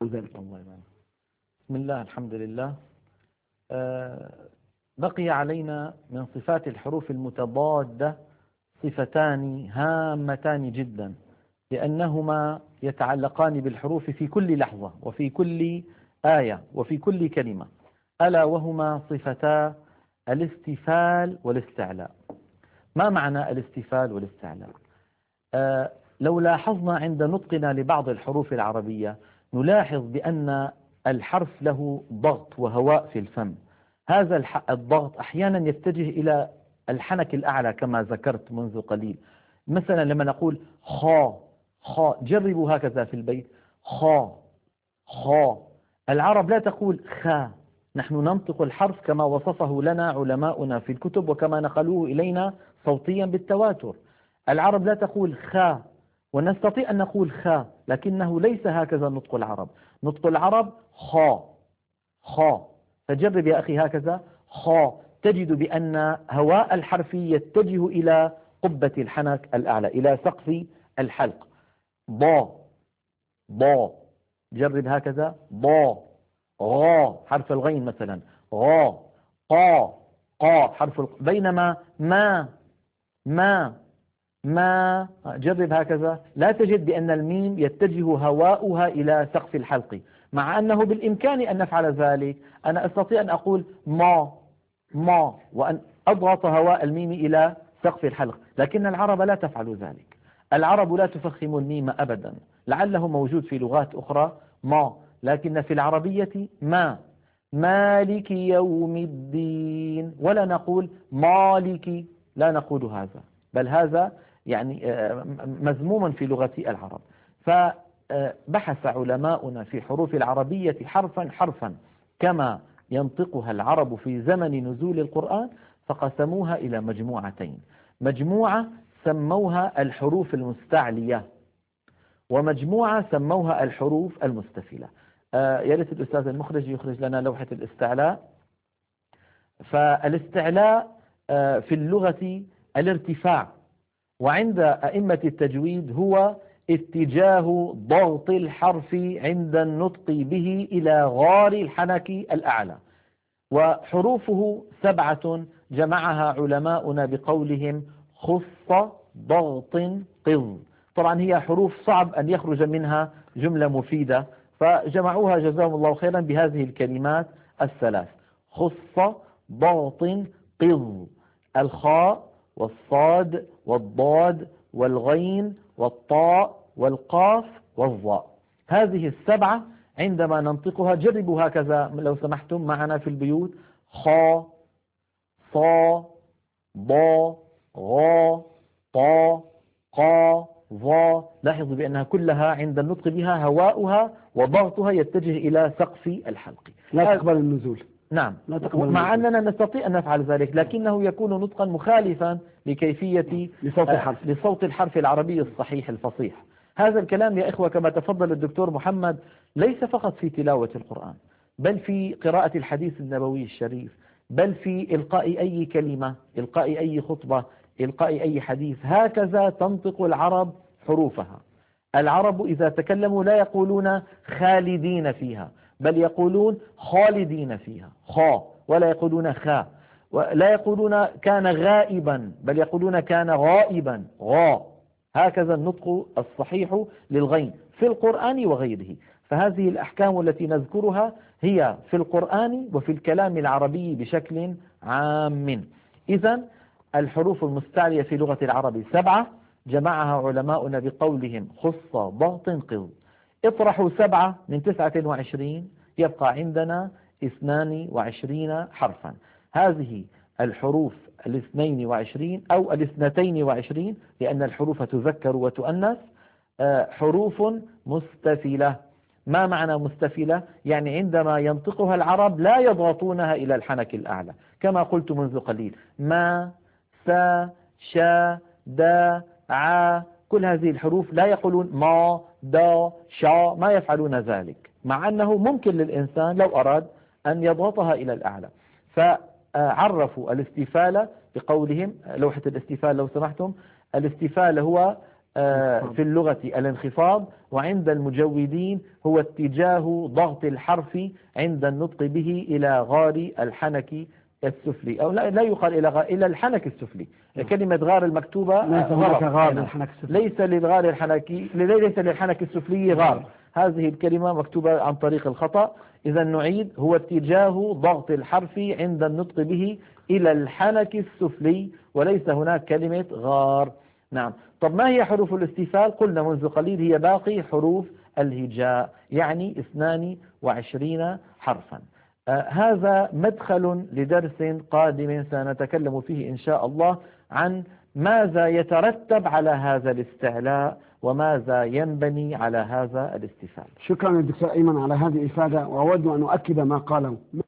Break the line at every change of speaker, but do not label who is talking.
ذلك.
الله يبارك. بسم الله، الحمد لله. بقي علينا من صفات الحروف المتضادة صفتان هامتان جدا، لأنهما يتعلقان بالحروف في كل لحظة وفي كل آية وفي كل كلمة، ألا وهما صفتا الاستفال والاستعلاء. ما معنى الاستفال والاستعلاء؟ لو لاحظنا عند نطقنا لبعض الحروف العربية نلاحظ بأن الحرف له ضغط وهواء في الفم. هذا الضغط أحيانا يتجه إلى الحنك الأعلى كما ذكرت منذ قليل. مثلا لما نقول خا خا، جربوا هكذا في البيت، خا خا. العرب لا تقول خا، نحن ننطق الحرف كما وصفه لنا علماؤنا في الكتب وكما نقلوه إلينا صوتيا بالتواتر. العرب لا تقول خا، ونستطيع أن نقول خا، لكنه ليس هكذا نطق العرب. نطق العرب خا خا. فجرب يا أخي هكذا خا، تجد بأن هواء الحرف يتجه إلى قبة الحنك الأعلى، إلى سقف الحلق. ضا ضا، جرب هكذا ضا. غا حرف الغين مثلا، غا. قا قا حرف بينما ما جرب هكذا، لا تجد بأن الميم يتجه هواؤها إلى سقف الحلق، مع أنه بالإمكان أن نفعل ذلك. أنا أستطيع أن أقول ما وأن أضغط هواء الميم إلى سقف الحلق، لكن العرب لا تفعل ذلك. العرب لا تفخم الميم أبدا، لعله موجود في لغات أخرى ما، لكن في العربية ما. مالك يوم الدين، ولا نقول مالك، لا نقول هذا، بل هذا يعني مذموما في لغة العرب. فبحث علماؤنا في حروف العربية حرفا حرفا كما ينطقها العرب في زمن نزول القرآن، فقسموها إلى مجموعتين. مجموعة سموها الحروف المستعلية، ومجموعة سموها الحروف المستفلة. يا ريت الأستاذ المخرج يخرج لنا لوحة الاستعلاء. فالاستعلاء في اللغة الارتفاع، وعند أئمة التجويد هو اتجاه ضغط الحرف عند النطق به إلى غار الحنك الأعلى. وحروفه 7 جمعها علماؤنا بقولهم خص ضغط قض. طبعا هي حروف صعب أن يخرج منها جملة مفيدة، فجمعوها جزاهم الله خيرا بهذه الكلمات 3: خص ضغط قض. الخاء والصاد والضاد والغين والطاء والقاف والظاء، هذه 7 عندما ننطقها جربوا هكذا لو سمحتم معنا في البيوت: خا صا ضا غا طا قا ظا. لاحظوا بأنها كلها عند النطق بها هواؤها وضغطها يتجه إلى سقف الحلق،
لا تقبل النزول.
نعم، مع أننا نستطيع أن نفعل ذلك، لكنه يكون نطقا مخالفا لكيفية لصوت الحرف العربي الصحيح الفصيح. هذا الكلام يا إخوة كما تفضل الدكتور محمد ليس فقط في تلاوة القرآن، بل في قراءة الحديث النبوي الشريف، بل في إلقاء أي كلمة، إلقاء أي خطبة، إلقاء أي حديث. هكذا تنطق العرب حروفها. العرب إذا تكلموا لا يقولون خالدين فيها، بل يقولون خالدين فيها خا، ولا يقولون خا. ولا يقولون كان غائبا، بل يقولون كان غائبا غا. هكذا النطق الصحيح للغين في القرآن وغيره. فهذه الأحكام التي نذكرها هي في القرآن وفي الكلام العربي بشكل عام. إذن الحروف المستعلية في لغة العرب 7 جمعها علماؤنا بقولهم خص ضغط قض. اطرحوا 7 من 29 يبقى عندنا 22 حرفا. هذه الحروف 22 أو 22 لأن الحروف تذكر وتؤنث حروف مستفلة. ما معنى مستفلة؟ يعني عندما ينطقها العرب لا يضغطونها إلى الحنك الأعلى، كما قلت منذ قليل: ما سا شا دا ع. كل هذه الحروف لا يقولون ما دا شا، ما يفعلون ذلك، مع أنه ممكن للإنسان لو أراد أن يضغطها إلى الأعلى. فعرفوا الاستفالة بقولهم، لوحة الاستفال لو سمحتم، الاستفال هو في اللغة الانخفاض، وعند المجودين هو اتجاه ضغط الحرف عند النطق به إلى غار الحنك السفلي، أو لا يقال إلى الحنك السفلي. كلمة غار المكتوبة غلط، ليس للحنك السفلي غار، هذه الكلمة مكتوبة عن طريق الخطأ. إذا نعيد: هو اتجاه ضغط الحرف عند النطق به إلى الحنك السفلي، وليس هناك كلمة غار. نعم. طب ما هي حروف الاستفال؟ قلنا منذ قليل هي باقي حروف الهجاء، يعني 22 حرفا. هذا مدخل لدرس قادم سنتكلم فيه إن شاء الله عن ماذا يترتب على هذا الاستعلاء وماذا ينبني على هذا الاستفال.
شكرا للدكتور أيمن على هذه الإفادة، وأود أن أؤكد ما قاله.